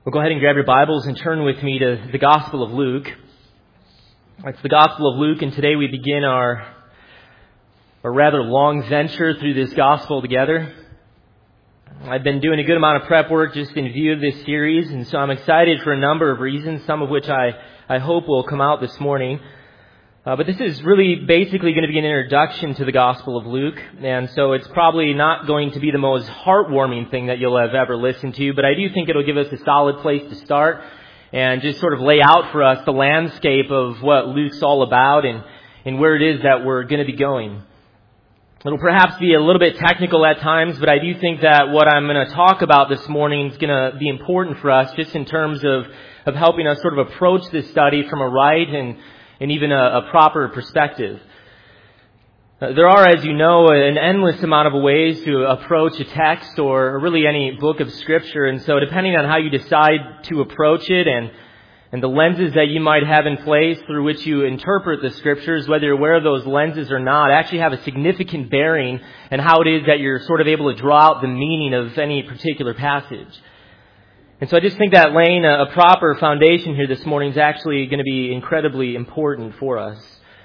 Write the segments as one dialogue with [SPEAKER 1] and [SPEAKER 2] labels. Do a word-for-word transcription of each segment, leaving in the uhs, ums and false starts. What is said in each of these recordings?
[SPEAKER 1] Well, go ahead and grab your Bibles and turn with me to the Gospel of Luke. It's the Gospel of Luke, and today we begin our, our rather long venture through this Gospel together. I've been doing a good amount of prep work just in view of this series, and so I'm excited for a number of reasons, some of which I, I hope will come out this morning. Uh, but this is really basically going to be an introduction to the Gospel of Luke, and so it's probably not going to be the most heartwarming thing that you'll have ever listened to, but I do think it'll give us a solid place to start and just sort of lay out for us the landscape of what Luke's all about and, and where it is that we're going to be going. It'll perhaps be a little bit technical at times, but I do think that what I'm going to talk about this morning is going to be important for us just in terms of, of helping us sort of approach this study from a right and and even a, a proper perspective. Uh, there are, as you know, an endless amount of ways to approach a text or really any book of Scripture, and so depending on how you decide to approach it and and the lenses that you might have in place through which you interpret the Scriptures, whether you're aware of those lenses or not, actually have a significant bearing in how it is that you're sort of able to draw out the meaning of any particular passage. And so I just think that laying a, a proper foundation here this morning is actually going to be incredibly important for us.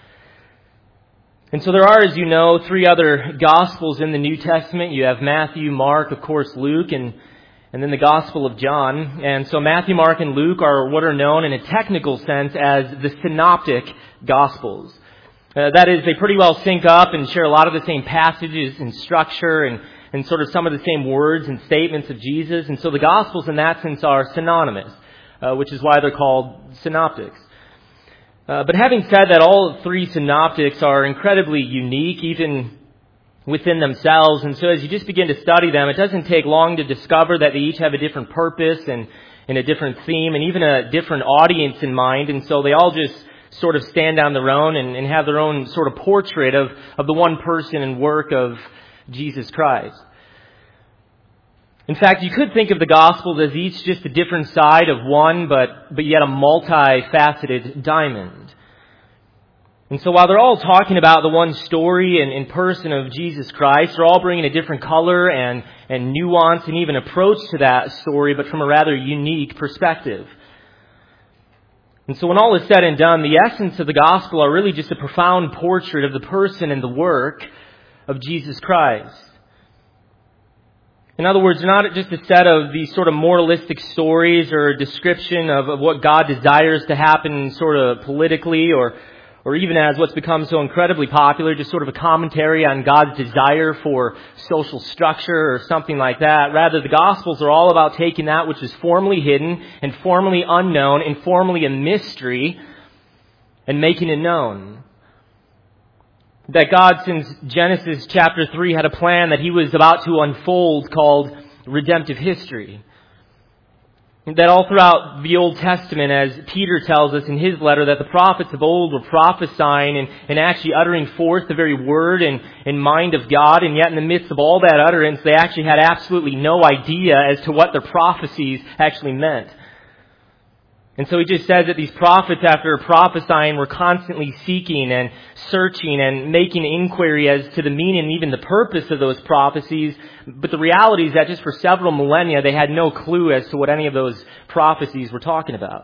[SPEAKER 1] And so there are, as you know, three other Gospels in the New Testament. You have Matthew, Mark, of course, Luke, and, and then the Gospel of John. And so Matthew, Mark, and Luke are what are known in a technical sense as the Synoptic Gospels. Uh, that is, they pretty well sync up and share a lot of the same passages and structure and and sort of some of the same words and statements of Jesus. And so the Gospels in that sense are synonymous, uh, which is why they're called synoptics. Uh, but having said that, all three synoptics are incredibly unique, even within themselves. And so as you just begin to study them, it doesn't take long to discover that they each have a different purpose and, and a different theme and even a different audience in mind. And so they all just sort of stand on their own and, and have their own sort of portrait of, of the one person and work of Jesus Christ. In fact, you could think of the Gospels as each just a different side of one, but, but yet a multifaceted diamond. And so while they're all talking about the one story and, and person of Jesus Christ, they're all bringing a different color and, and nuance and even approach to that story, but from a rather unique perspective. And so when all is said and done, the essence of the Gospel are really just a profound portrait of the person and the work of Jesus Christ. In other words, they're not just a set of these sort of moralistic stories or a description of, of what God desires to happen sort of politically or or even as what's become so incredibly popular, just sort of a commentary on God's desire for social structure or something like that. Rather, the Gospels are all about taking that which is formerly hidden and formerly unknown and formerly a mystery and making it known. That God, since Genesis chapter three, had a plan that He was about to unfold called redemptive history. That all throughout the Old Testament, as Peter tells us in his letter, that the prophets of old were prophesying and, and actually uttering forth the very word and, and mind of God, and yet in the midst of all that utterance, they actually had absolutely no idea as to what their prophecies actually meant. And so he just says that these prophets, after prophesying, were constantly seeking and searching and making inquiry as to the meaning and even the purpose of those prophecies. But the reality is that just for several millennia, they had no clue as to what any of those prophecies were talking about.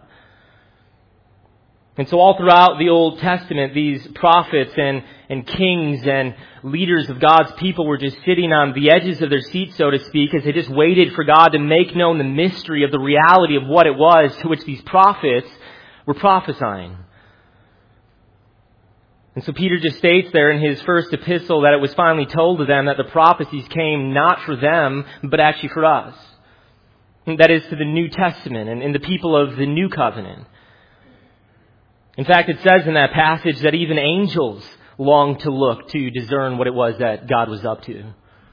[SPEAKER 1] And so all throughout the Old Testament, these prophets and, and kings and leaders of God's people were just sitting on the edges of their seats, so to speak, as they just waited for God to make known the mystery of the reality of what it was to which these prophets were prophesying. And so Peter just states there in his first epistle that it was finally told to them that the prophecies came not for them, but actually for us. And that is to the New Testament and, and the people of the New Covenant. In fact, it says in that passage that even angels longed to look to discern what it was that God was up to.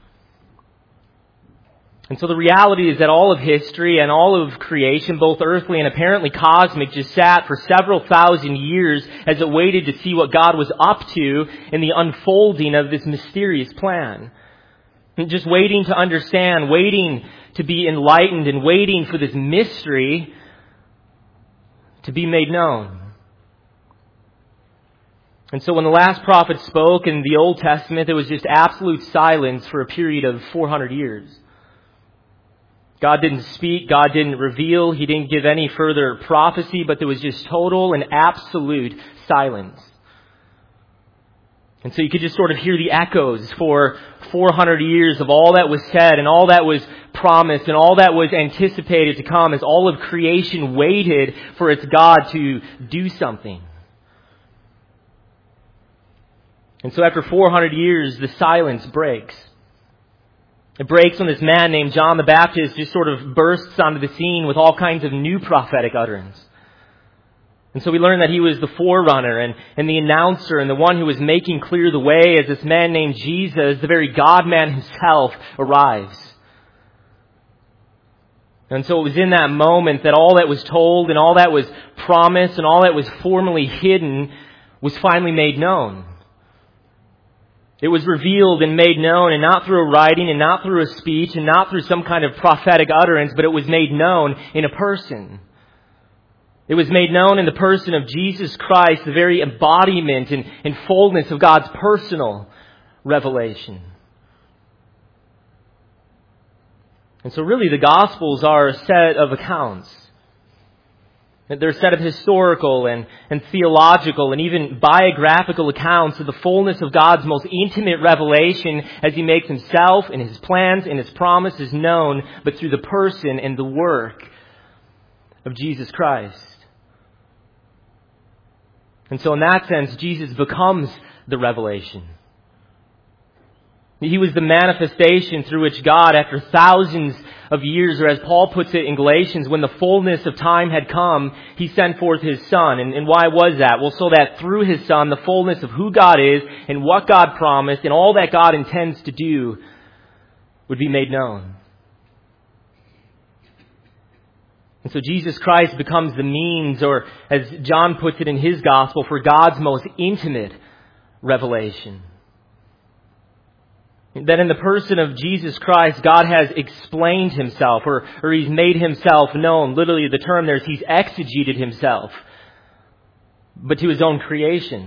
[SPEAKER 1] And so the reality is that all of history and all of creation, both earthly and apparently cosmic, just sat for several thousand years as it waited to see what God was up to in the unfolding of this mysterious plan. And just waiting to understand, waiting to be enlightened, and waiting for this mystery to be made known. And so when the last prophet spoke in the Old Testament, there was just absolute silence for a period of four hundred years. God didn't speak. God didn't reveal. He didn't give any further prophecy, but there was just total and absolute silence. And so you could just sort of hear the echoes for four hundred years of all that was said and all that was promised and all that was anticipated to come as all of creation waited for its God to do something. And so after four hundred years, the silence breaks. It breaks when this man named John the Baptist just sort of bursts onto the scene with all kinds of new prophetic utterance. And so we learn that he was the forerunner and, and the announcer and the one who was making clear the way as this man named Jesus, the very God-man himself, arrives. And so it was in that moment that all that was told and all that was promised and all that was formerly hidden was finally made known. It was revealed and made known, and not through a writing and not through a speech and not through some kind of prophetic utterance, but it was made known in a person. It was made known in the person of Jesus Christ, the very embodiment and, and fullness of God's personal revelation. And so really the Gospels are a set of accounts. They're a set of historical and, and theological and even biographical accounts of the fullness of God's most intimate revelation as He makes Himself and His plans and His promises known, but through the person and the work of Jesus Christ. And so in that sense, Jesus becomes the revelation. He was the manifestation through which God, after thousands of years, or as Paul puts it in Galatians, when the fullness of time had come, He sent forth His Son. And, and why was that? Well, so that through His Son, the fullness of who God is and what God promised and all that God intends to do would be made known. And so Jesus Christ becomes the means, or as John puts it in his gospel, for God's most intimate revelation. That in the person of Jesus Christ, God has explained Himself, or, or He's made Himself known. Literally, the term there is He's exegeted Himself, but to His own creation.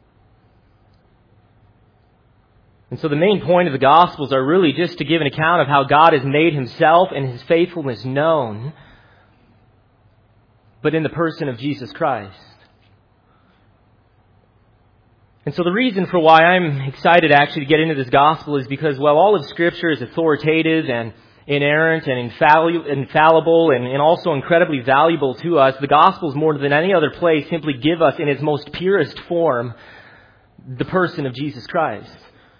[SPEAKER 1] And so the main point of the Gospels are really just to give an account of how God has made Himself and His faithfulness known, but in the person of Jesus Christ. And so the reason for why I'm excited actually to get into this gospel is because, well, all of Scripture is authoritative and inerrant and infallible and, and also incredibly valuable to us. The Gospels, more than any other place, simply give us in its most purest form the person of Jesus Christ.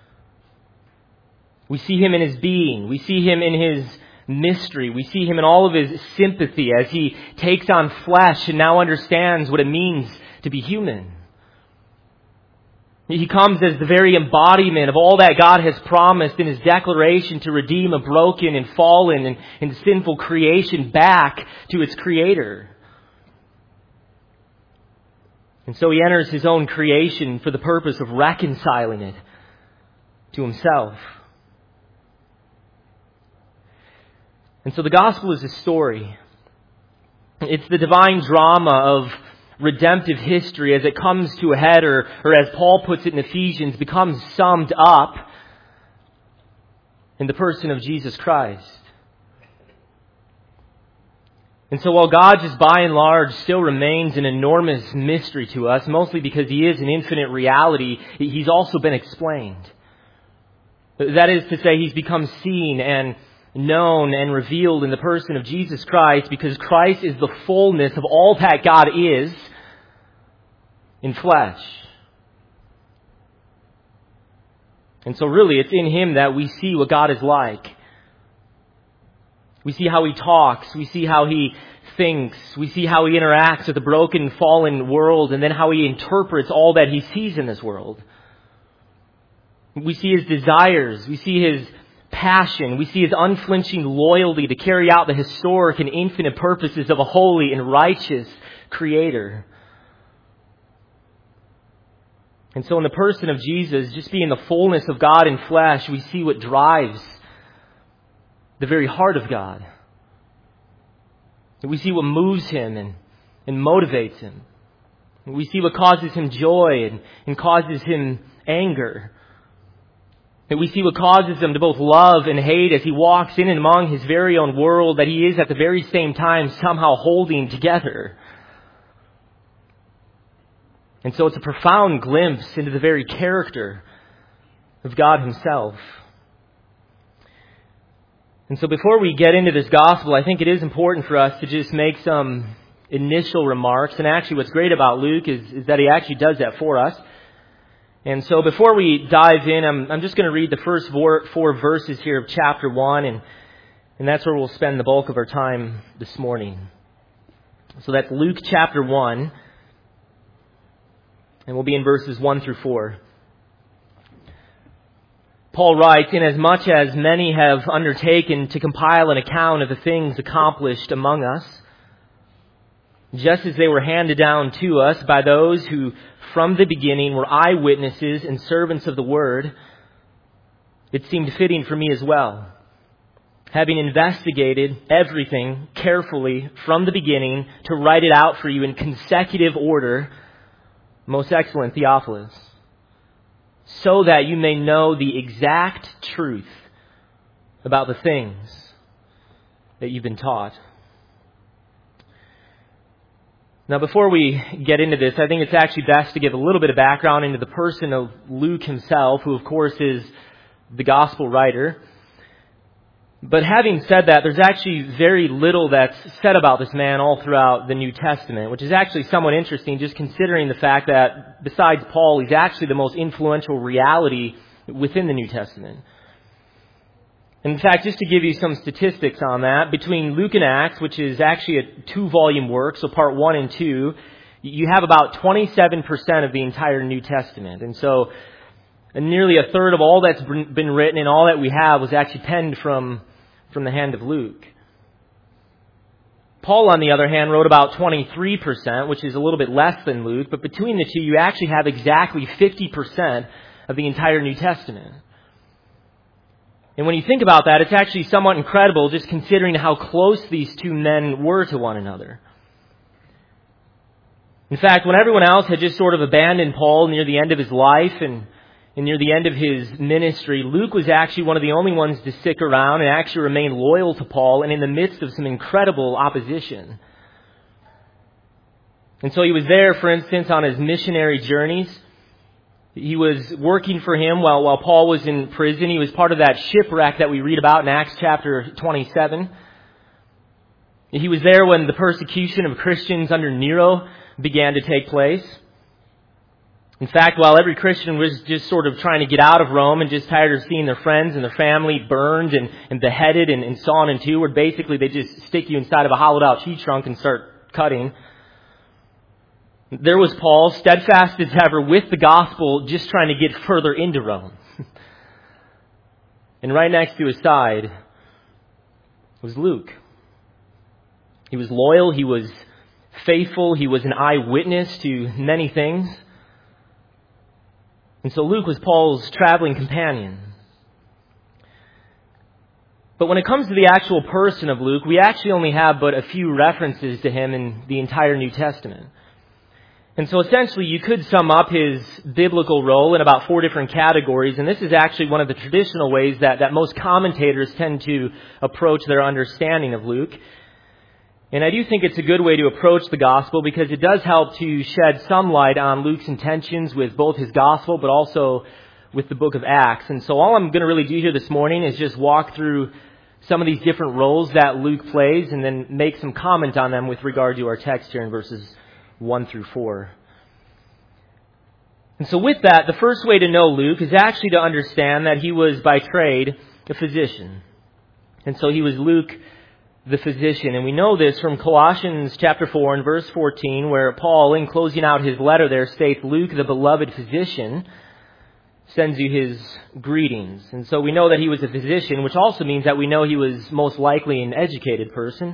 [SPEAKER 1] We see Him in His being. We see Him in His mystery. We see Him in all of His sympathy as He takes on flesh and now understands what it means to be human. He comes as the very embodiment of all that God has promised in His declaration to redeem a broken and fallen and, and sinful creation back to its Creator. And so He enters His own creation for the purpose of reconciling it to Himself. And so the gospel is a story. It's the divine drama of redemptive history as it comes to a head, or, or as Paul puts it in Ephesians, becomes summed up in the person of Jesus Christ. And so while God just by and large still remains an enormous mystery to us, mostly because He is an infinite reality, He's also been explained. That is to say, He's become seen and known and revealed in the person of Jesus Christ, because Christ is the fullness of all that God is in flesh. And so really it's in Him that we see what God is like. We see how He talks. We see how He thinks. We see how He interacts with the broken, fallen world, and then how He interprets all that He sees in this world. We see His desires. We see His passion. We see His unflinching loyalty to carry out the historic and infinite purposes of a holy and righteous Creator. And so in the person of Jesus, just being the fullness of God in flesh, we see what drives the very heart of God. We see what moves Him and, and motivates Him. We see what causes Him joy and, and causes Him anger. That we see what causes him to both love and hate as he walks in and among his very own world, that he is at the very same time somehow holding together. And so it's a profound glimpse into the very character of God himself. And so before we get into this gospel, I think it is important for us to just make some initial remarks. And actually what's great about Luke is, is that he actually does that for us. And so before we dive in, I'm, I'm just going to read the first four, four verses here of chapter one, and, and that's where we'll spend the bulk of our time this morning. So that's Luke chapter one, and we'll be in verses one through four. Paul writes, "Inasmuch as many have undertaken to compile an account of the things accomplished among us, just as they were handed down to us by those who from the beginning were eyewitnesses and servants of the word, it seemed fitting for me as well, having investigated everything carefully from the beginning, to write it out for you in consecutive order, most excellent Theophilus, so that you may know the exact truth about the things that you've been taught." Now, before we get into this, I think it's actually best to give a little bit of background into the person of Luke himself, who of course is the gospel writer. But having said that, there's actually very little that's said about this man all throughout the New Testament, which is actually somewhat interesting, just considering the fact that besides Paul, he's actually the most influential reality within the New Testament. In fact, just to give you some statistics on that, between Luke and Acts, which is actually a two-volume work, so part one and two, you have about twenty-seven percent of the entire New Testament. And so nearly a third of all that's been written and all that we have was actually penned from, from the hand of Luke. Paul, on the other hand, wrote about twenty-three percent, which is a little bit less than Luke, but between the two, you actually have exactly fifty percent of the entire New Testament. And when you think about that, it's actually somewhat incredible just considering how close these two men were to one another. In fact, when everyone else had just sort of abandoned Paul near the end of his life and, and near the end of his ministry, Luke was actually one of the only ones to stick around and actually remain loyal to Paul, and in the midst of some incredible opposition. And so he was there, for instance, on his missionary journeys. He was working for him while, while Paul was in prison. He was part of that shipwreck that we read about in Acts chapter twenty-seven. He was there when the persecution of Christians under Nero began to take place. In fact, while every Christian was just sort of trying to get out of Rome and just tired of seeing their friends and their family burned and, and beheaded and, and sawn in two, where basically they just stick you inside of a hollowed out tree trunk and start cutting, there was Paul, steadfast as ever with the gospel, just trying to get further into Rome. And right next to his side was Luke. He was loyal, he was faithful, he was an eyewitness to many things. And so Luke was Paul's traveling companion. But when it comes to the actual person of Luke, we actually only have but a few references to him in the entire New Testament. And so essentially you could sum up his biblical role in about four different categories, and this is actually one of the traditional ways that, that most commentators tend to approach their understanding of Luke. And I do think it's a good way to approach the gospel because it does help to shed some light on Luke's intentions with both his gospel but also with the book of Acts. And so all I'm going to really do here this morning is just walk through some of these different roles that Luke plays and then make some comment on them with regard to our text here in verses one through four. And so with that, the first way to know Luke is actually to understand that he was by trade a physician. And so he was Luke the physician. And we know this from Colossians chapter four and verse fourteen, where Paul, in closing out his letter there, states, "Luke, the beloved physician, sends you his greetings." And so we know that he was a physician, which also means that we know he was most likely an educated person.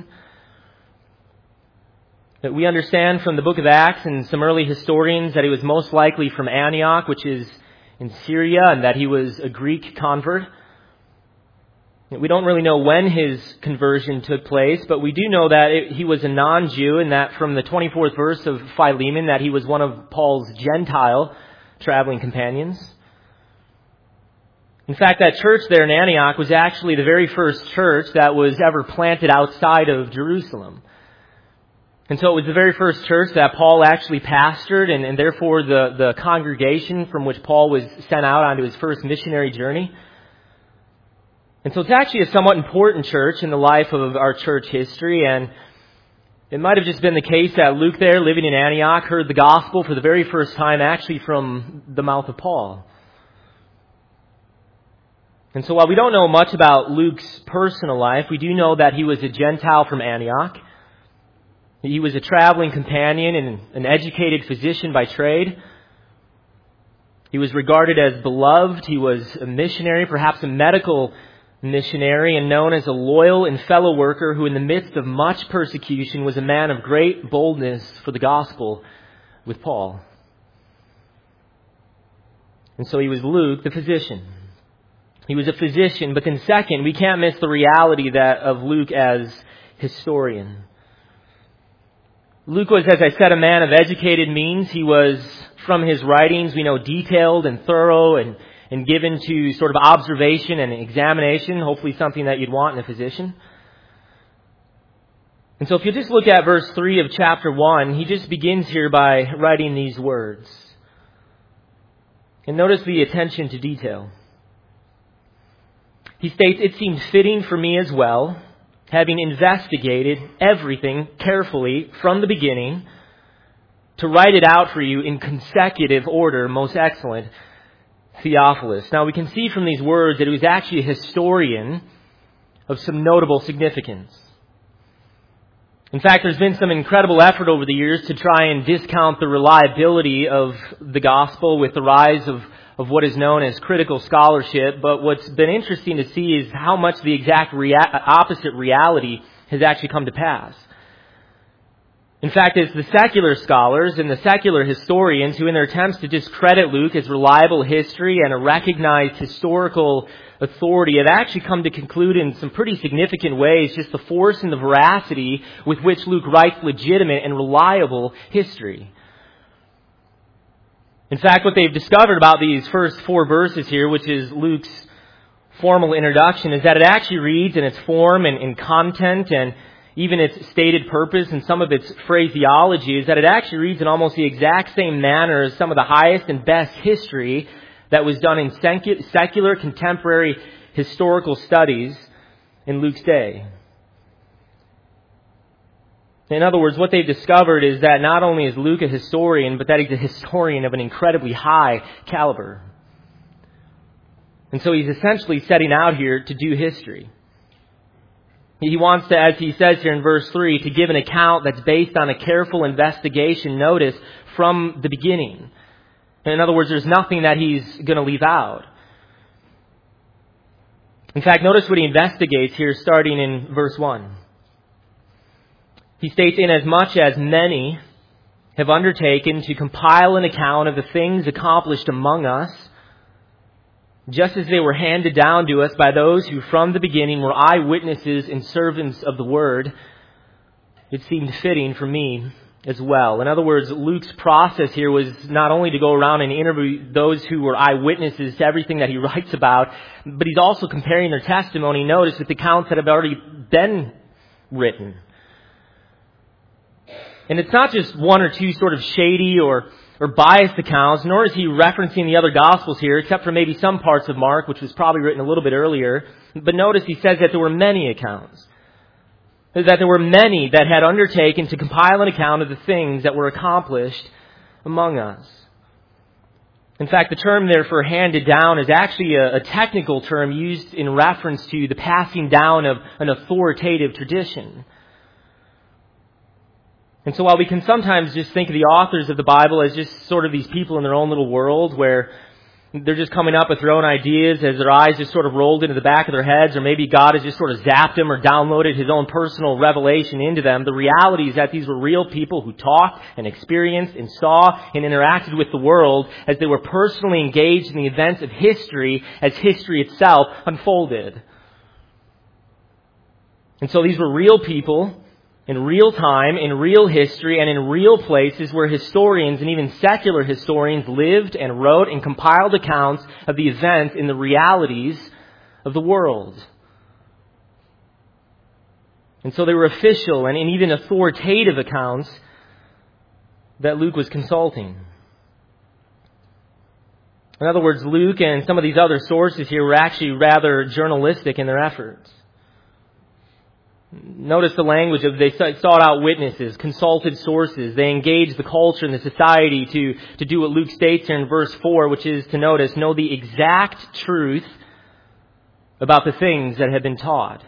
[SPEAKER 1] That we understand from the book of Acts and some early historians that he was most likely from Antioch, which is in Syria, and that he was a Greek convert. We don't really know when his conversion took place, but we do know that it, he was a non-Jew, and that from the twenty-fourth verse of Philemon, that he was one of Paul's Gentile traveling companions. In fact, that church there in Antioch was actually the very first church that was ever planted outside of Jerusalem. And so it was the very first church that Paul actually pastored, and, and therefore the, the congregation from which Paul was sent out onto his first missionary journey. And so it's actually a somewhat important church in the life of our church history, and it might have just been the case that Luke there, living in Antioch, heard the gospel for the very first time actually from the mouth of Paul. And so while we don't know much about Luke's personal life, we do know that he was a Gentile from Antioch. He was a traveling companion and an educated physician by trade. He was regarded as beloved. He was a missionary, perhaps a medical missionary, and known as a loyal and fellow worker who in the midst of much persecution was a man of great boldness for the gospel with Paul. And so he was Luke, the physician. He was a physician, but then second, we can't miss the reality that of Luke as historian. Luke was, as I said, a man of educated means. He was, from his writings, we know, detailed and thorough and, and given to sort of observation and examination, hopefully something that you'd want in a physician. And so if you just look at verse three of chapter one, he just begins here by writing these words. And notice the attention to detail. He states, "It seemed fitting for me as well, having investigated everything carefully from the beginning, to write it out for you in consecutive order, most excellent Theophilus." Now we can see from these words that he was actually a historian of some notable significance. In fact, there's been some incredible effort over the years to try and discount the reliability of the gospel with the rise of of what is known as critical scholarship, but what's been interesting to see is how much the exact rea- opposite reality has actually come to pass. In fact, it's the secular scholars and the secular historians who, in their attempts to discredit Luke as reliable history and a recognized historical authority, have actually come to conclude in some pretty significant ways just the force and the veracity with which Luke writes legitimate and reliable history. In fact, what they've discovered about these first four verses here, which is Luke's formal introduction, is that it actually reads in its form and in content and even its stated purpose and some of its phraseology, is that it actually reads in almost the exact same manner as some of the highest and best history that was done in secular contemporary historical studies in Luke's day. In other words, what they've discovered is that not only is Luke a historian, but that he's a historian of an incredibly high caliber. And so he's essentially setting out here to do history. He wants to, as he says here in verse three, to give an account that's based on a careful investigation, notice, from the beginning. In other words, there's nothing that he's going to leave out. In fact, notice what he investigates here starting in verse one. He states, "Inasmuch as many have undertaken to compile an account of the things accomplished among us, just as they were handed down to us by those who from the beginning were eyewitnesses and servants of the word, it seemed fitting for me as well." In other words, Luke's process here was not only to go around and interview those who were eyewitnesses to everything that he writes about, but he's also comparing their testimony, notice, with accounts that have already been written. And it's not just one or two sort of shady or, or biased accounts, nor is he referencing the other Gospels here, except for maybe some parts of Mark, which was probably written a little bit earlier. But notice he says that there were many accounts. That there were many that had undertaken to compile an account of the things that were accomplished among us. In fact, the term there for handed down is actually a, a technical term used in reference to the passing down of an authoritative tradition. And so while we can sometimes just think of the authors of the Bible as just sort of these people in their own little world where they're just coming up with their own ideas as their eyes just sort of rolled into the back of their heads, or maybe God has just sort of zapped them or downloaded His own personal revelation into them, the reality is that these were real people who talked and experienced and saw and interacted with the world as they were personally engaged in the events of history as history itself unfolded. And so these were real people in real time, in real history, and in real places where historians and even secular historians lived and wrote and compiled accounts of the events in the realities of the world. And so they were official and even authoritative accounts that Luke was consulting. In other words, Luke and some of these other sources here were actually rather journalistic in their efforts. Notice the language of they sought out witnesses, consulted sources. They engaged the culture and the society to, to do what Luke states here in verse four, which is to notice, know the exact truth about the things that had been taught.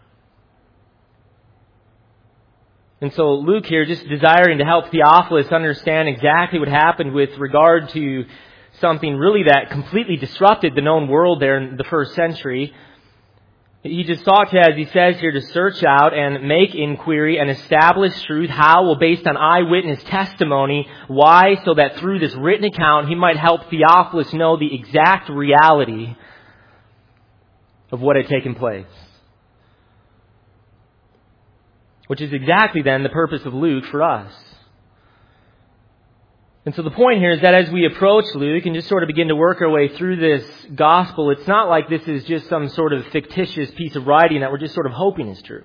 [SPEAKER 1] And so Luke here, just desiring to help Theophilus understand exactly what happened with regard to something really that completely disrupted the known world there in the first century, he just sought to, as he says here, to search out and make inquiry and establish truth. How? Well, based on eyewitness testimony. Why? So that through this written account, he might help Theophilus know the exact reality of what had taken place. Which is exactly then the purpose of Luke for us. And so the point here is that as we approach Luke and just sort of begin to work our way through this gospel, it's not like this is just some sort of fictitious piece of writing that we're just sort of hoping is true.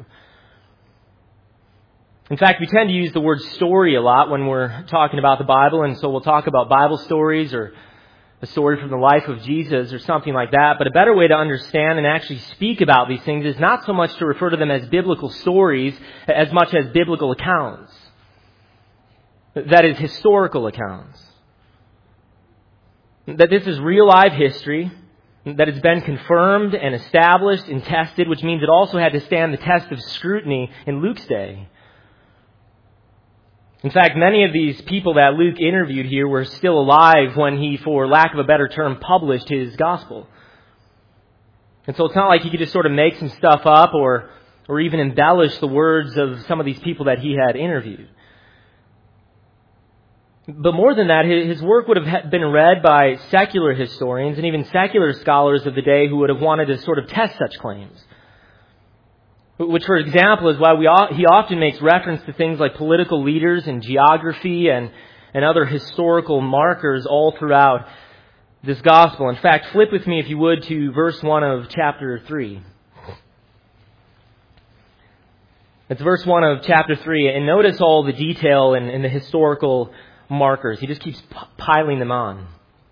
[SPEAKER 1] In fact, we tend to use the word story a lot when we're talking about the Bible, and so we'll talk about Bible stories or a story from the life of Jesus or something like that. But a better way to understand and actually speak about these things is not so much to refer to them as biblical stories as much as biblical accounts. That is, historical accounts. That this is real live history, that it's been confirmed and established and tested, which means it also had to stand the test of scrutiny in Luke's day. In fact, many of these people that Luke interviewed here were still alive when he, for lack of a better term, published his gospel. And so it's not like he could just sort of make some stuff up or, or even embellish the words of some of these people that he had interviewed. But more than that, his work would have been read by secular historians and even secular scholars of the day who would have wanted to sort of test such claims. Which, for example, is why we he often makes reference to things like political leaders and geography and, and other historical markers all throughout this gospel. In fact, flip with me, if you would, to verse one of chapter three. It's verse one of chapter three, and notice all the detail and, and the historical markers. He just keeps p- piling them on.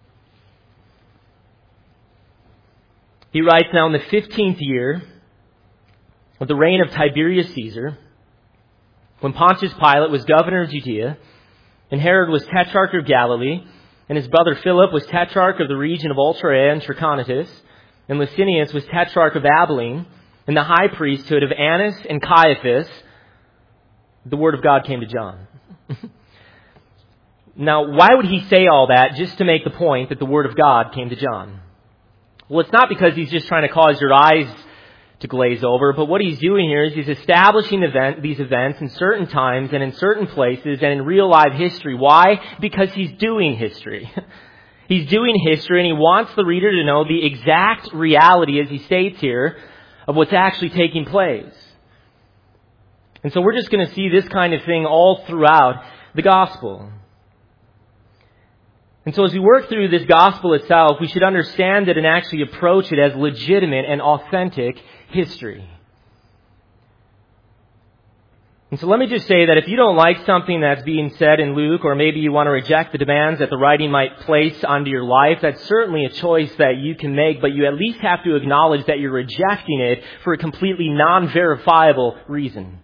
[SPEAKER 1] He writes, now in the fifteenth year of the reign of Tiberius Caesar, when Pontius Pilate was governor of Judea, and Herod was tetrarch of Galilee, and his brother Philip was tetrarch of the region of Ultraea and Trachonitis, and Licinius was tetrarch of Abilene, and the high priesthood of Annas and Caiaphas, the word of God came to John. Now, why would he say all that just to make the point that the Word of God came to John? Well, it's not because he's just trying to cause your eyes to glaze over, but what he's doing here is he's establishing event, these events in certain times and in certain places and in real live history. Why? Because he's doing history. He's doing history, and he wants the reader to know the exact reality, as he states here, of what's actually taking place. And so we're just going to see this kind of thing all throughout the gospel. And so as we work through this gospel itself, we should understand it and actually approach it as legitimate and authentic history. And so let me just say that if you don't like something that's being said in Luke, or maybe you want to reject the demands that the writing might place onto your life, that's certainly a choice that you can make, but you at least have to acknowledge that you're rejecting it for a completely non-verifiable reason.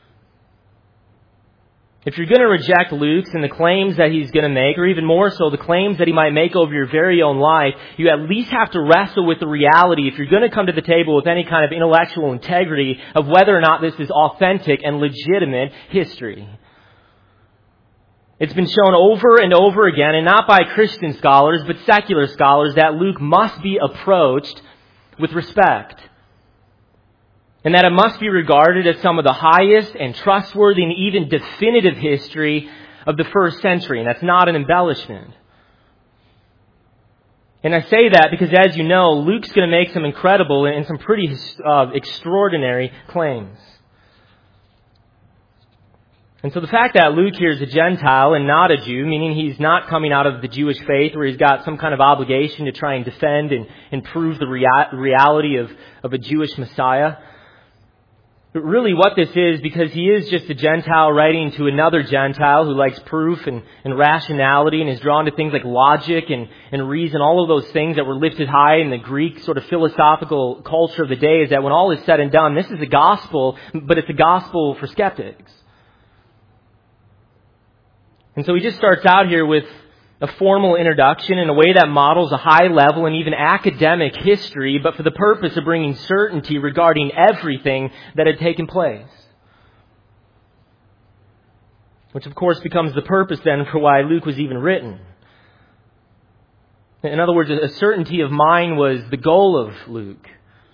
[SPEAKER 1] If you're going to reject Luke's and the claims that he's going to make, or even more so, the claims that he might make over your very own life, you at least have to wrestle with the reality, if you're going to come to the table with any kind of intellectual integrity, of whether or not this is authentic and legitimate history. It's been shown over and over again, and not by Christian scholars, but secular scholars, that Luke must be approached with respect. And that it must be regarded as some of the highest and trustworthy and even definitive history of the first century. And that's not an embellishment. And I say that because, as you know, Luke's going to make some incredible and some pretty uh, extraordinary claims. And so the fact that Luke here is a Gentile and not a Jew, meaning he's not coming out of the Jewish faith where he's got some kind of obligation to try and defend and, and prove the rea- reality of, of a Jewish Messiah. But really what this is, because he is just a Gentile writing to another Gentile who likes proof and, and rationality and is drawn to things like logic and, and reason, all of those things that were lifted high in the Greek sort of philosophical culture of the day, is that when all is said and done, this is a gospel, but it's a gospel for skeptics. And so he just starts out here with a formal introduction in a way that models a high level and even academic history, but for the purpose of bringing certainty regarding everything that had taken place. Which of course becomes the purpose then for why Luke was even written. In other words, a certainty of mind was the goal of Luke.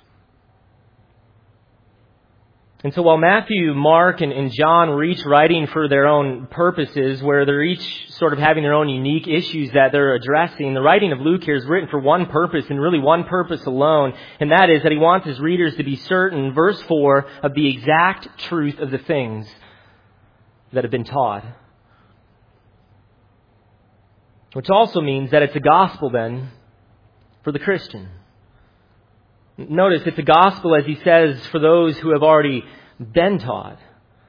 [SPEAKER 1] And so while Matthew, Mark, and, and John were each writing for their own purposes, where they're each sort of having their own unique issues that they're addressing, the writing of Luke here is written for one purpose, and really one purpose alone, and that is that he wants his readers to be certain, verse four, of the exact truth of the things that have been taught. Which also means that it's a gospel then for the Christian. Notice it's a gospel, as he says, for those who have already been taught.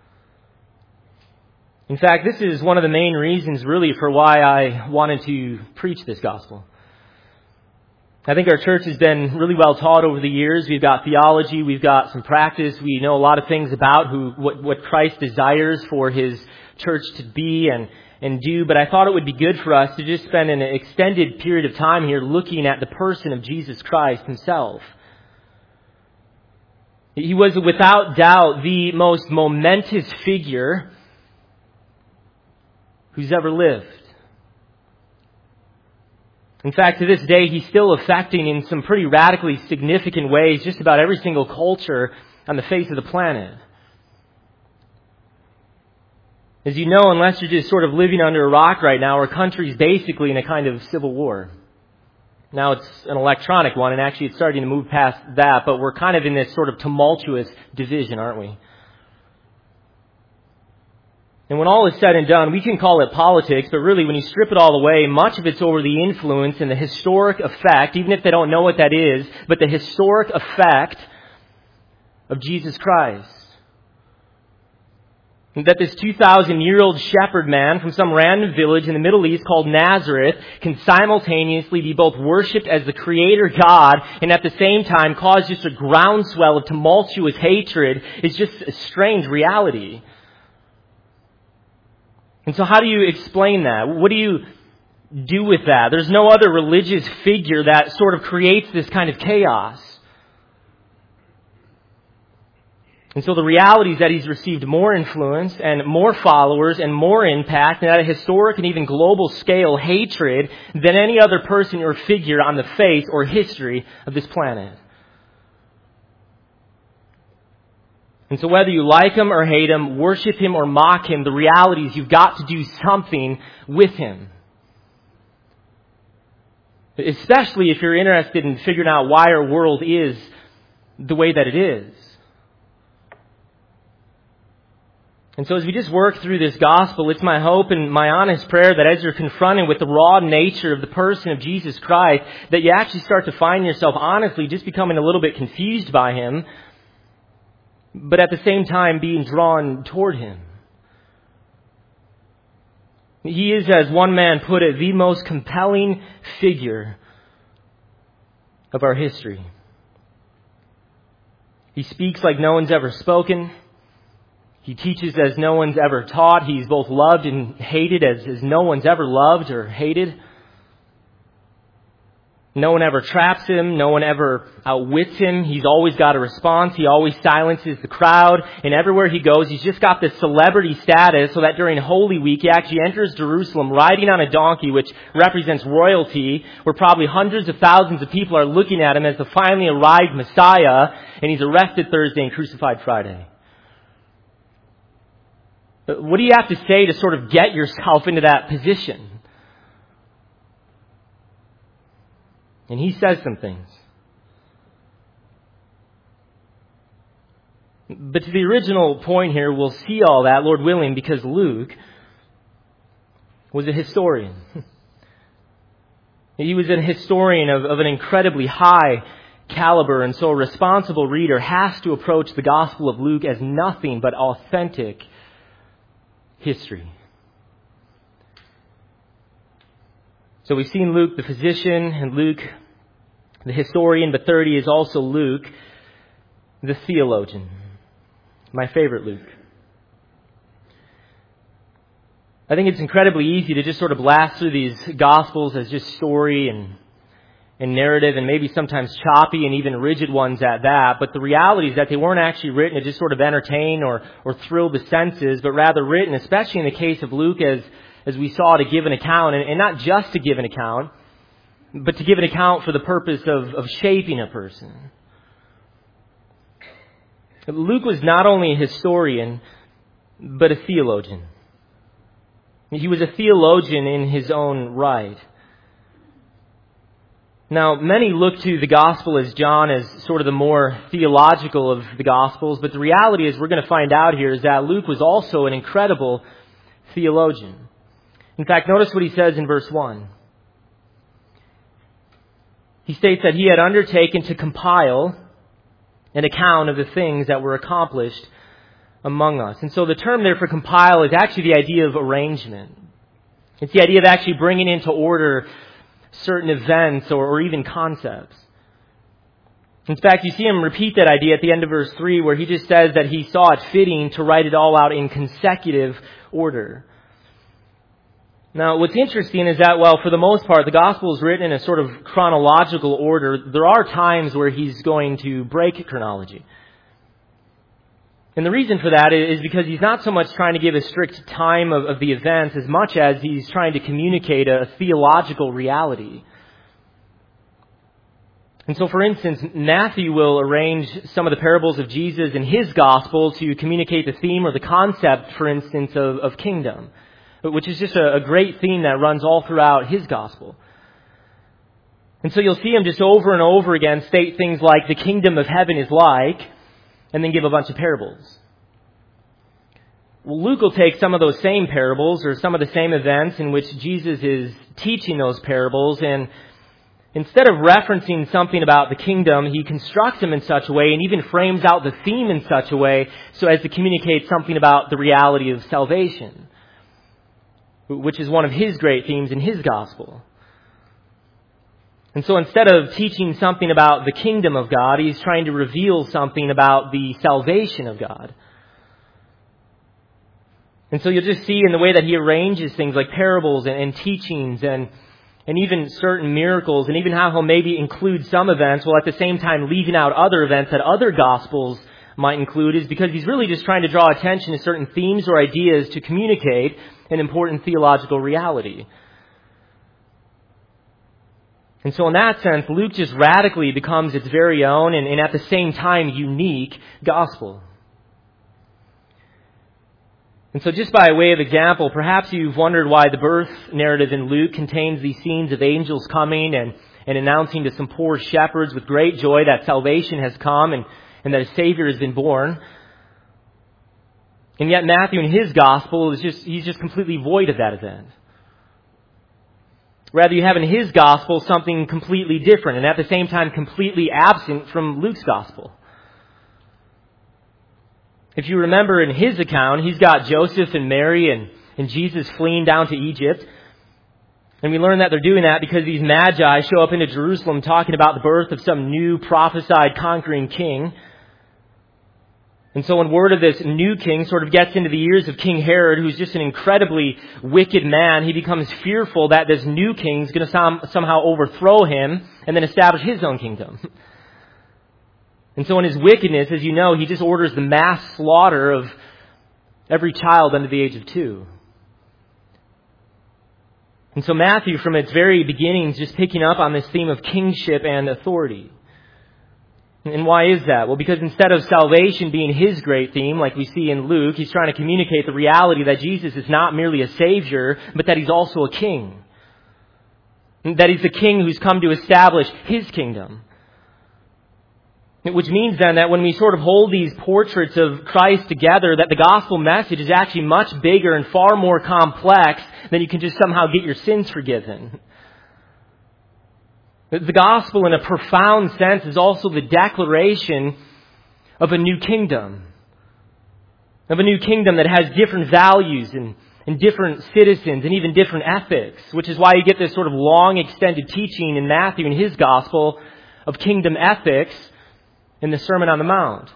[SPEAKER 1] In fact, this is one of the main reasons really for why I wanted to preach this gospel. I think our church has been really well taught over the years. We've got theology, we've got some practice, we know a lot of things about who what, what Christ desires for his church to be and, and do, but I thought it would be good for us to just spend an extended period of time here looking at the person of Jesus Christ himself. He was without doubt the most momentous figure who's ever lived. In fact, to this day, he's still affecting in some pretty radically significant ways just about every single culture on the face of the planet. As you know, unless you're just sort of living under a rock right now, our country's basically in a kind of civil war. Now it's an electronic one, and actually it's starting to move past that, but we're kind of in this sort of tumultuous division, aren't we? And when all is said and done, we can call it politics, but really when you strip it all away, much of it's over the influence and the historic effect, even if they don't know what that is, but the historic effect of Jesus Christ. That this two thousand year old shepherd man from some random village in the Middle East called Nazareth can simultaneously be both worshipped as the Creator God and at the same time cause just a groundswell of tumultuous hatred is just a strange reality. And so how do you explain that? What do you do with that? There's no other religious figure that sort of creates this kind of chaos. And so the reality is that he's received more influence and more followers and more impact and at a historic and even global scale hatred than any other person or figure on the face or history of this planet. And so whether you like him or hate him, worship him or mock him, the reality is you've got to do something with him. Especially if you're interested in figuring out why our world is the way that it is. And so as we just work through this gospel, it's my hope and my honest prayer that as you're confronted with the raw nature of the person of Jesus Christ, that you actually start to find yourself honestly just becoming a little bit confused by him, but at the same time being drawn toward him. He is, as one man put it, the most compelling figure of our history. He speaks like no one's ever spoken. He teaches as no one's ever taught. He's both loved and hated as, as no one's ever loved or hated. No one ever traps him. No one ever outwits him. He's always got a response. He always silences the crowd. And everywhere he goes, he's just got this celebrity status so that during Holy Week, he actually enters Jerusalem riding on a donkey, which represents royalty, where probably hundreds of thousands of people are looking at him as the finally arrived Messiah, and he's arrested Thursday and crucified Friday. What do you have to say to sort of get yourself into that position? And he says some things. But to the original point here, we'll see all that, Lord willing, because Luke was a historian. He was a historian of, of an incredibly high caliber, and so a responsible reader has to approach the Gospel of Luke as nothing but authentic history. So we've seen Luke the physician and Luke the historian, but third, he is also Luke the theologian. My favorite Luke. I think it's incredibly easy to just sort of blast through these Gospels as just story and, and narrative, and maybe sometimes choppy and even rigid ones at that. But the reality is that they weren't actually written to just sort of entertain or, or thrill the senses, but rather written, especially in the case of Luke, as, as we saw, to give an account, and, and not just to give an account, but to give an account for the purpose of, of shaping a person. Luke was not only a historian, but a theologian. He was a theologian in his own right. Now, many look to the Gospel as John as sort of the more theological of the Gospels, but the reality is, we're going to find out here, is that Luke was also an incredible theologian. In fact, notice what he says in verse one. He states that he had undertaken to compile an account of the things that were accomplished among us. And so the term there for compile is actually the idea of arrangement. It's the idea of actually bringing into order certain events or, or even concepts. In fact, you see him repeat that idea at the end of verse three, where he just says that he saw it fitting to write it all out in consecutive order. Now, what's interesting is that, well, for the most part, the Gospel is written in a sort of chronological order. There are times where he's going to break chronology. And the reason for that is because he's not so much trying to give a strict time of, of the events as much as he's trying to communicate a theological reality. And so, for instance, Matthew will arrange some of the parables of Jesus in his Gospel to communicate the theme or the concept, for instance, of, of kingdom, which is just a, a great theme that runs all throughout his Gospel. And so you'll see him just over and over again state things like the kingdom of heaven is like, and then give a bunch of parables. Well, Luke will take some of those same parables or some of the same events in which Jesus is teaching those parables, and instead of referencing something about the kingdom, he constructs them in such a way and even frames out the theme in such a way so as to communicate something about the reality of salvation, which is one of his great themes in his Gospel. And so instead of teaching something about the kingdom of God, he's trying to reveal something about the salvation of God. And so you'll just see in the way that he arranges things like parables and, and teachings and, and even certain miracles, and even how he'll maybe include some events while at the same time leaving out other events that other Gospels might include, is because he's really just trying to draw attention to certain themes or ideas to communicate an important theological reality. And so in that sense, Luke just radically becomes its very own and, and at the same time unique gospel. And so just by way of example, perhaps you've wondered why the birth narrative in Luke contains these scenes of angels coming and, and announcing to some poor shepherds with great joy that salvation has come and, and that a Savior has been born. And yet Matthew in his gospel is just, he's just completely void of that event. Rather, you have in his gospel something completely different and at the same time completely absent from Luke's gospel. If you remember in his account, he's got Joseph and Mary and, and Jesus fleeing down to Egypt. And we learn that they're doing that because these magi show up into Jerusalem talking about the birth of some new prophesied conquering king. And so when word of this new king sort of gets into the ears of King Herod, who's just an incredibly wicked man, he becomes fearful that this new king is going to some, somehow overthrow him and then establish his own kingdom. And so in his wickedness, as you know, he just orders the mass slaughter of every child under the age of two. And so Matthew, from its very beginnings, just picking up on this theme of kingship and authority. And why is that? Well, because instead of salvation being his great theme, like we see in Luke, he's trying to communicate the reality that Jesus is not merely a Savior, but that he's also a king. That he's the king who's come to establish his kingdom. Which means then that when we sort of hold these portraits of Christ together, that the gospel message is actually much bigger and far more complex than you can just somehow get your sins forgiven. The gospel, in a profound sense, is also the declaration of a new kingdom. Of a new kingdom that has different values and, and different citizens and even different ethics, which is why you get this sort of long extended teaching in Matthew in his gospel of kingdom ethics in the Sermon on the Mount.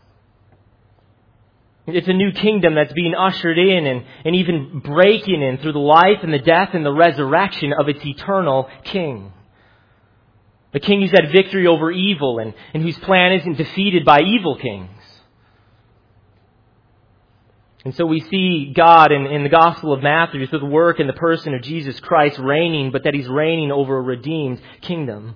[SPEAKER 1] It's a new kingdom that's being ushered in and, and even breaking in through the life and the death and the resurrection of its eternal king. A king who's had victory over evil and, and whose plan isn't defeated by evil kings. And so we see God in, in the Gospel of Matthew through the work and the person of Jesus Christ reigning, but that He's reigning over a redeemed kingdom.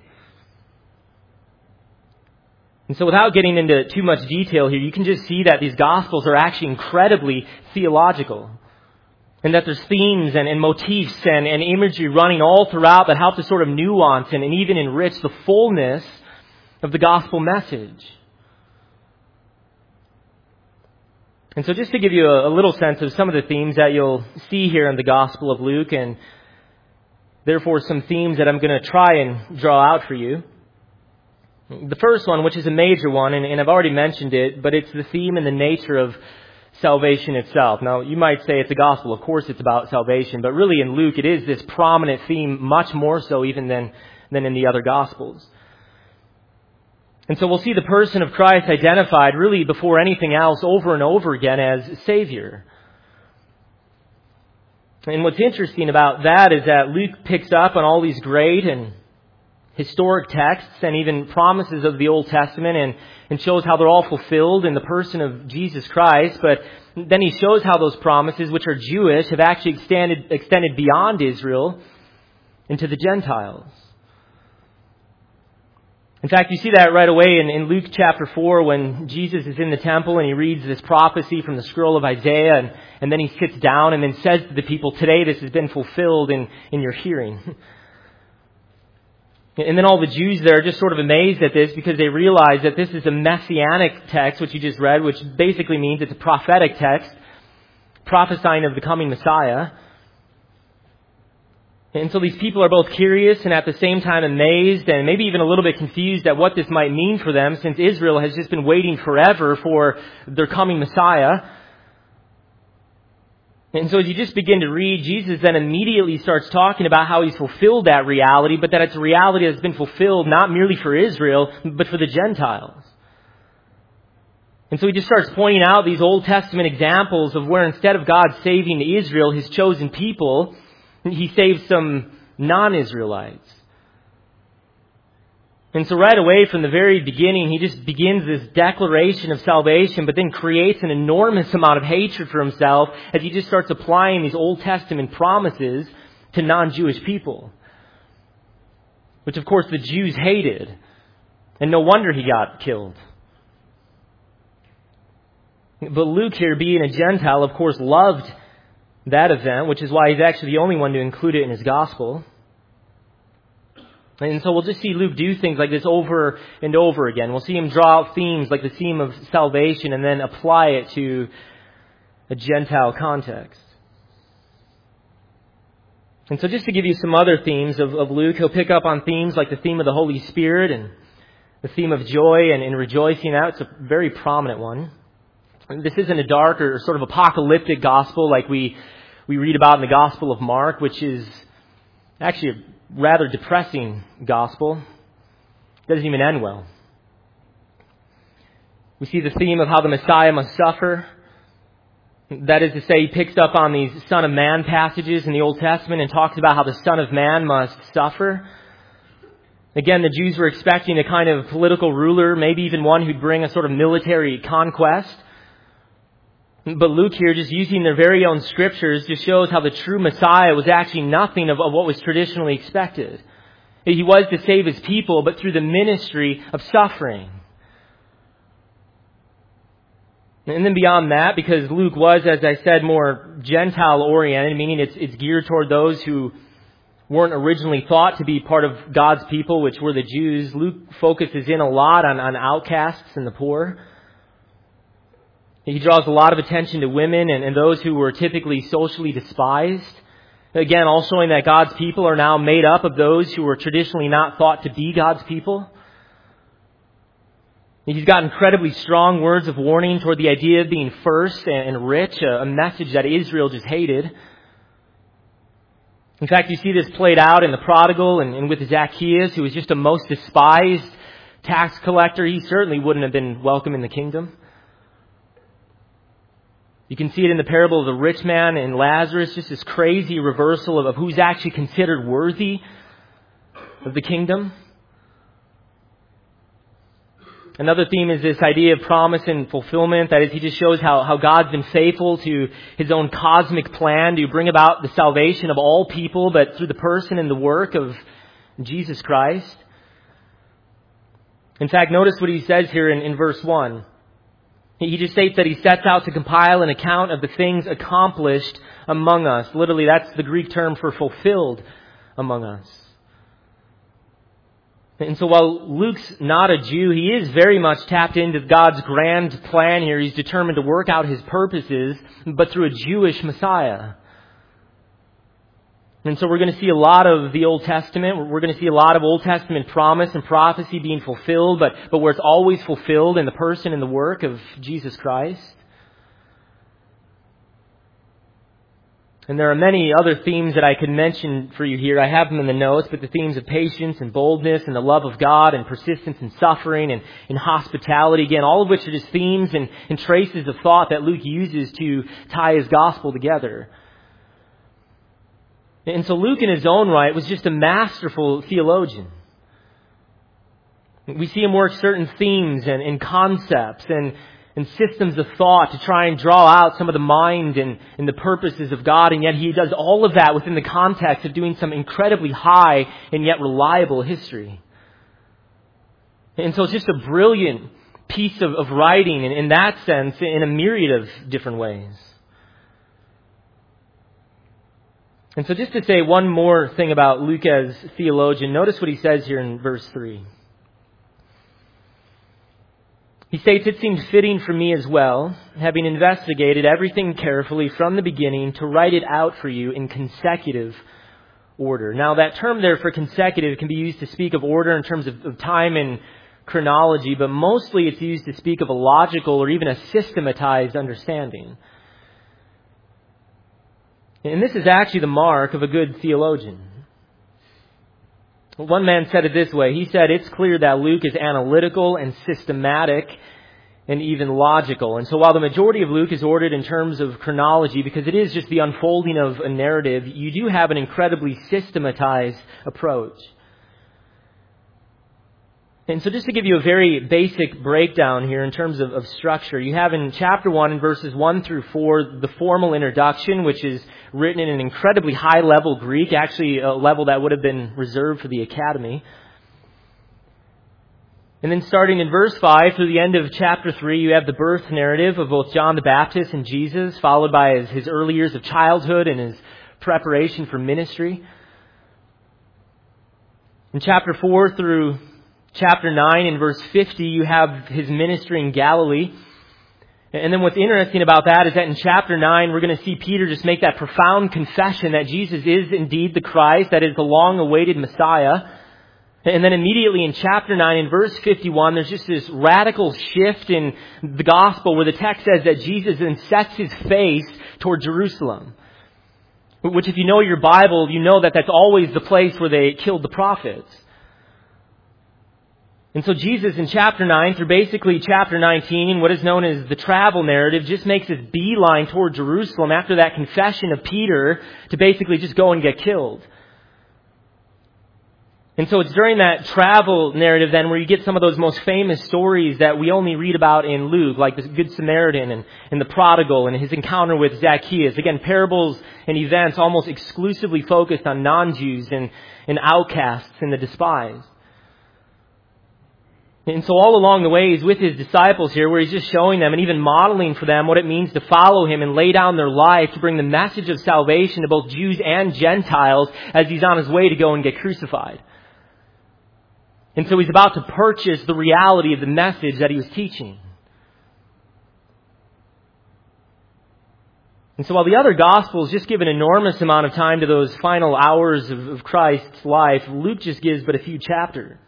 [SPEAKER 1] And so without getting into too much detail here, you can just see that these Gospels are actually incredibly theological. And that there's themes and, and motifs and, and imagery running all throughout that help to sort of nuance and, and even enrich the fullness of the gospel message. And so just to give you a, a little sense of some of the themes that you'll see here in the Gospel of Luke, and therefore some themes that I'm going to try and draw out for you. The first one, which is a major one, and, and I've already mentioned it, but it's the theme and the nature of salvation itself. Now, you might say it's a gospel. Of course it's about salvation, but really in Luke it is this prominent theme, much more so even than, than in the other gospels. And so we'll see the person of Christ identified really before anything else over and over again as Savior. And what's interesting about that is that Luke picks up on all these great and historic texts and even promises of the Old Testament and, and shows how they're all fulfilled in the person of Jesus Christ. But then he shows how those promises, which are Jewish, have actually extended, extended beyond Israel into the Gentiles. In fact, you see that right away in, in Luke chapter four when Jesus is in the temple and he reads this prophecy from the scroll of Isaiah, and, and then he sits down and then says to the people, "Today this has been fulfilled in, in your hearing." And then all the Jews there are just sort of amazed at this because they realize that this is a messianic text, which you just read, which basically means it's a prophetic text prophesying of the coming Messiah. And so these people are both curious and at the same time amazed and maybe even a little bit confused at what this might mean for them, since Israel has just been waiting forever for their coming Messiah. And so as you just begin to read, Jesus then immediately starts talking about how He's fulfilled that reality, but that it's a reality that's been fulfilled not merely for Israel, but for the Gentiles. And so He just starts pointing out these Old Testament examples of where instead of God saving Israel, His chosen people, He saves some non-Israelites. And so right away from the very beginning, He just begins this declaration of salvation, but then creates an enormous amount of hatred for Himself as He just starts applying these Old Testament promises to non-Jewish people. Which of course the Jews hated. And no wonder He got killed. But Luke here, being a Gentile, of course loved that event, which is why he's actually the only one to include it in his gospel. And so we'll just see Luke do things like this over and over again. We'll see him draw out themes like the theme of salvation and then apply it to a Gentile context. And so just to give you some other themes of, of Luke, he'll pick up on themes like the theme of the Holy Spirit and the theme of joy and, and rejoicing. That's a very prominent one. And this isn't a dark or sort of apocalyptic gospel like we we read about in the Gospel of Mark, which is actually a rather depressing gospel. It doesn't even end well. We see the theme of how the Messiah must suffer. That is to say, he picks up on these Son of Man passages in the Old Testament and talks about how the Son of Man must suffer. Again, the Jews were expecting a kind of political ruler, maybe even one who'd bring a sort of military conquest. But Luke here, just using their very own scriptures, just shows how the true Messiah was actually nothing of, of what was traditionally expected. He was to save His people, but through the ministry of suffering. And then beyond that, because Luke was, as I said, more Gentile-oriented, meaning it's, it's geared toward those who weren't originally thought to be part of God's people, which were the Jews. Luke focuses in a lot on, on outcasts and the poor. He draws a lot of attention to women and, and those who were typically socially despised. Again, all showing that God's people are now made up of those who were traditionally not thought to be God's people. He's got incredibly strong words of warning toward the idea of being first and rich, a message that Israel just hated. In fact, you see this played out in the prodigal and, and with Zacchaeus, who was just a most despised tax collector. He certainly wouldn't have been welcome in the kingdom. You can see it in the parable of the rich man and Lazarus, just this crazy reversal of, of who's actually considered worthy of the kingdom. Another theme is this idea of promise and fulfillment. That is, he just shows how, how God's been faithful to His own cosmic plan to bring about the salvation of all people, but through the person and the work of Jesus Christ. In fact, notice what he says here in, in verse one. He just states that he sets out to compile an account of the things accomplished among us. Literally, that's the Greek term for fulfilled among us. And so while Luke's not a Jew, he is very much tapped into God's grand plan here. He's determined to work out His purposes, but through a Jewish Messiah. And so we're going to see a lot of the Old Testament. We're going to see a lot of Old Testament promise and prophecy being fulfilled, but, but where it's always fulfilled in the person and the work of Jesus Christ. And there are many other themes that I could mention for you here. I have them in the notes, but the themes of patience and boldness and the love of God and persistence in suffering and, and hospitality, again, all of which are just themes and, and traces of thought that Luke uses to tie his gospel together. And so Luke in his own right was just a masterful theologian. We see him work certain themes and, and concepts and and systems of thought to try and draw out some of the mind and, and the purposes of God. And yet he does all of that within the context of doing some incredibly high and yet reliable history. And so it's just a brilliant piece of, of writing in, in that sense in a myriad of different ways. And so just to say one more thing about Luke as theologian, notice what he says here in verse three. He states, "It seemed fitting for me as well, having investigated everything carefully from the beginning, to write it out for you in consecutive order." Now, that term there for consecutive can be used to speak of order in terms of, of time and chronology, but mostly it's used to speak of a logical or even a systematized understanding. And this is actually the mark of a good theologian. One man said it this way. He said, "It's clear that Luke is analytical and systematic and even logical." And so while the majority of Luke is ordered in terms of chronology, because it is just the unfolding of a narrative, you do have an incredibly systematized approach. And so just to give you a very basic breakdown here in terms of, of structure, you have in chapter one, in verses one through four, the formal introduction, which is written in an incredibly high-level Greek, actually a level that would have been reserved for the academy. And then starting in verse five through the end of chapter three, you have the birth narrative of both John the Baptist and Jesus, followed by his, his early years of childhood and his preparation for ministry. In chapter four through chapter nine, in verse fifty, you have his ministry in Galilee. And then what's interesting about that is that in chapter nine, we're going to see Peter just make that profound confession that Jesus is indeed the Christ, that is the long-awaited Messiah. And then immediately in chapter nine, in verse fifty-one, there's just this radical shift in the gospel where the text says that Jesus then sets his face toward Jerusalem. Which, if you know your Bible, you know that that's always the place where they killed the prophets. And so Jesus in chapter nine through basically chapter nineteen, what is known as the travel narrative, just makes this beeline toward Jerusalem after that confession of Peter to basically just go and get killed. And so it's during that travel narrative then where you get some of those most famous stories that we only read about in Luke, like the Good Samaritan and, and the prodigal and his encounter with Zacchaeus. Again, parables and events almost exclusively focused on non-Jews and, and outcasts and the despised. And so all along the way, he's with his disciples here, where he's just showing them and even modeling for them what it means to follow him and lay down their life to bring the message of salvation to both Jews and Gentiles as he's on his way to go and get crucified. And so he's about to purchase the reality of the message that he was teaching. And so while the other Gospels just give an enormous amount of time to those final hours of, of Christ's life, Luke just gives but a few chapters.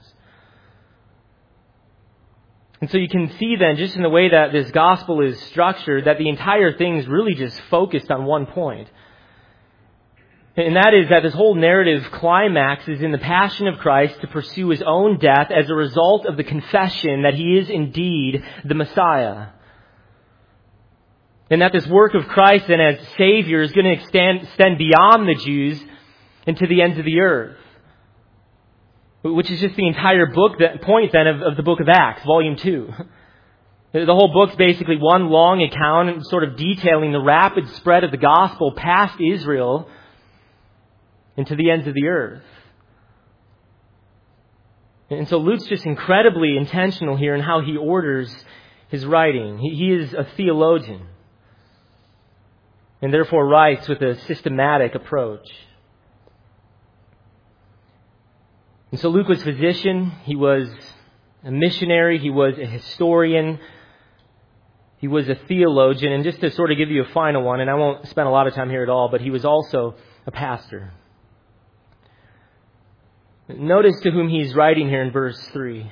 [SPEAKER 1] And so you can see then, just in the way that this Gospel is structured, that the entire thing is really just focused on one point. And that is that this whole narrative climaxes in the passion of Christ to pursue his own death as a result of the confession that he is indeed the Messiah. And that this work of Christ then as Savior is going to extend, extend beyond the Jews and to the ends of the earth. Which is just the entire book, that point then of, of the book of Acts, volume two. The whole book's basically one long account sort of detailing the rapid spread of the gospel past Israel and to the ends of the earth. And so Luke's just incredibly intentional here in how he orders his writing. He, he is a theologian and therefore writes with a systematic approach. And so Luke was a physician, he was a missionary, he was a historian, he was a theologian, and just to sort of give you a final one, and I won't spend a lot of time here at all, but he was also a pastor. Notice to whom he's writing here in verse three.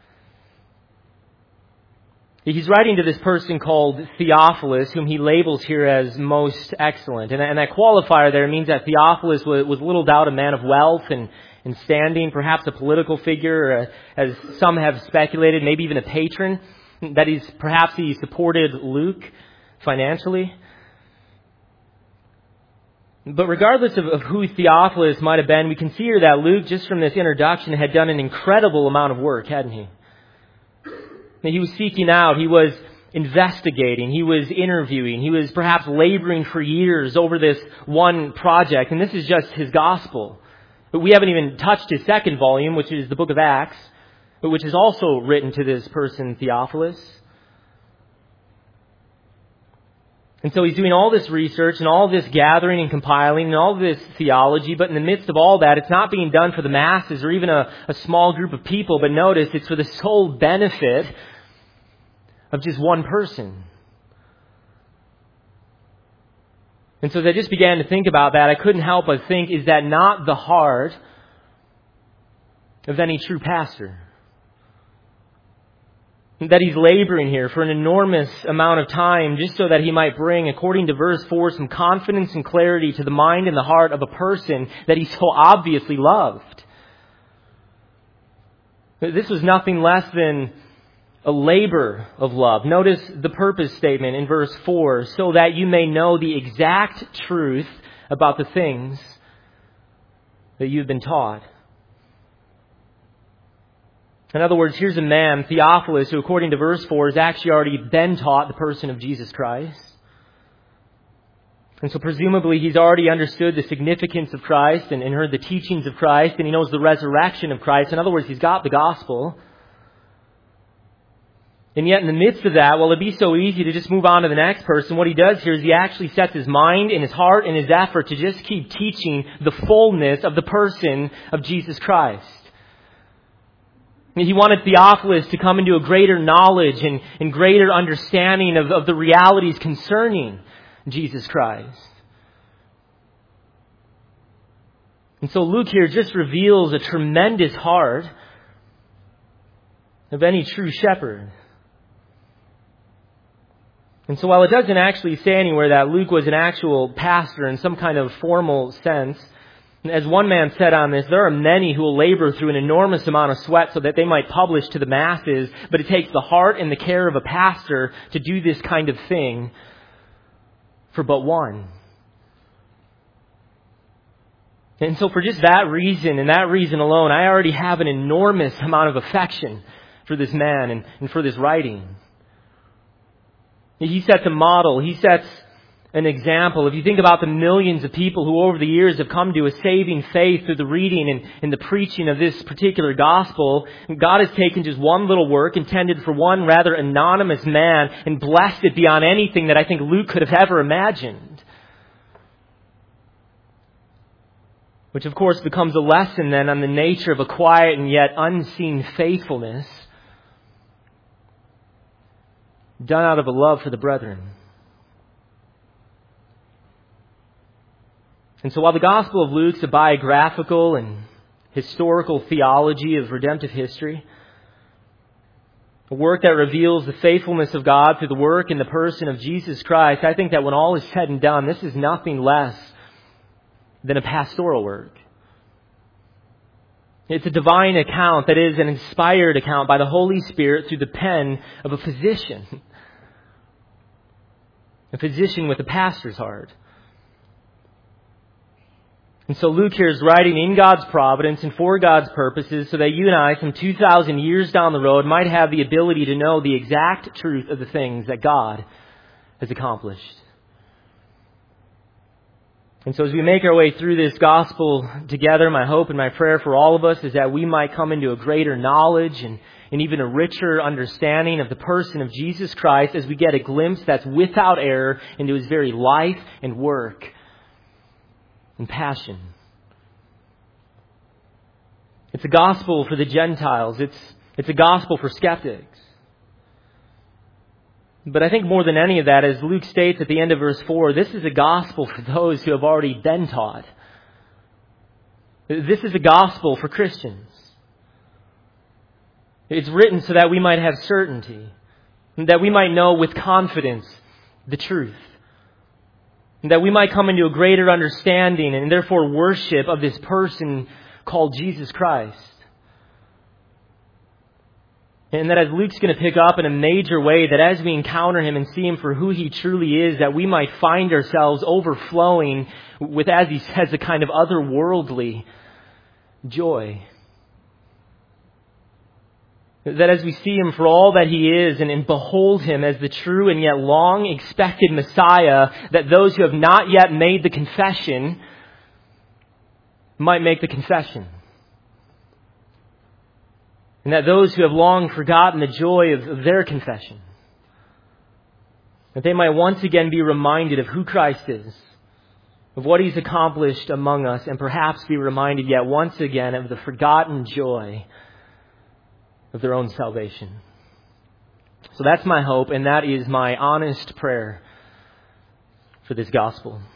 [SPEAKER 1] He's writing to this person called Theophilus, whom he labels here as most excellent. And, and that qualifier there means that Theophilus was, was little doubt a man of wealth and and standing, perhaps a political figure, uh, as some have speculated, maybe even a patron. That he's perhaps he supported Luke financially. But regardless of, of who Theophilus might have been, we can see here that Luke, just from this introduction, had done an incredible amount of work, hadn't he? He was seeking out, he was investigating, he was interviewing, he was perhaps laboring for years over this one project. And this is just his gospel. But we haven't even touched his second volume, which is the book of Acts, which is also written to this person, Theophilus. And so he's doing all this research and all this gathering and compiling and all this theology. But in the midst of all that, it's not being done for the masses or even a, a small group of people. But notice, it's for the sole benefit of just one person. And so as I just began to think about that, I couldn't help but think, is that not the heart of any true pastor? That he's laboring here for an enormous amount of time just so that he might bring, according to verse four, some confidence and clarity to the mind and the heart of a person that he so obviously loved. This was nothing less than a labor of love. Notice the purpose statement in verse four, so that you may know the exact truth about the things that you've been taught. In other words, here's a man, Theophilus, who according to verse four has actually already been taught the person of Jesus Christ. And so presumably he's already understood the significance of Christ and, and heard the teachings of Christ, and he knows the resurrection of Christ. In other words, he's got the gospel. And yet in the midst of that, while it'd be so easy to just move on to the next person, what he does here is he actually sets his mind and his heart and his effort to just keep teaching the fullness of the person of Jesus Christ. He wanted Theophilus to come into a greater knowledge and, and greater understanding of, of the realities concerning Jesus Christ. And so Luke here just reveals a tremendous heart of any true shepherd. And so while it doesn't actually say anywhere that Luke was an actual pastor in some kind of formal sense, as one man said on this, there are many who will labor through an enormous amount of sweat so that they might publish to the masses, but it takes the heart and the care of a pastor to do this kind of thing for but one. And so for just that reason and that reason alone, I already have an enormous amount of affection for this man and, and for this writing. He sets a model. He sets an example. If you think about the millions of people who over the years have come to a saving faith through the reading and, and the preaching of this particular gospel, God has taken just one little work intended for one rather anonymous man and blessed it beyond anything that I think Luke could have ever imagined. Which of course becomes a lesson then on the nature of a quiet and yet unseen faithfulness done out of a love for the brethren. And so while the Gospel of Luke's a biographical and historical theology of redemptive history, a work that reveals the faithfulness of God through the work and the person of Jesus Christ, I think that when all is said and done, this is nothing less than a pastoral work. It's a divine account, that is, an inspired account by the Holy Spirit through the pen of a physician. A physician with a pastor's heart. And so Luke here is writing in God's providence and for God's purposes so that you and I, some two thousand years down the road, might have the ability to know the exact truth of the things that God has accomplished. And so as we make our way through this gospel together, my hope and my prayer for all of us is that we might come into a greater knowledge and, and even a richer understanding of the person of Jesus Christ as we get a glimpse that's without error into His very life and work and passion. It's a gospel for the Gentiles. It's, it's a gospel for skeptics. But I think more than any of that, as Luke states at the end of verse four, this is a gospel for those who have already been taught. This is a gospel for Christians. It's written so that we might have certainty, that we might know with confidence the truth, that we might come into a greater understanding and therefore worship of this person called Jesus Christ. And that as Luke's going to pick up in a major way, that as we encounter Him and see Him for who He truly is, that we might find ourselves overflowing with, as he says, a kind of otherworldly joy. That as we see Him for all that He is and, and behold Him as the true and yet long expected Messiah, that those who have not yet made the confession might make the confession. And that those who have long forgotten the joy of, of their confession, that they might once again be reminded of who Christ is, of what He's accomplished among us, and perhaps be reminded yet once again of the forgotten joy of their own salvation. So that's my hope, and that is my honest prayer for this gospel.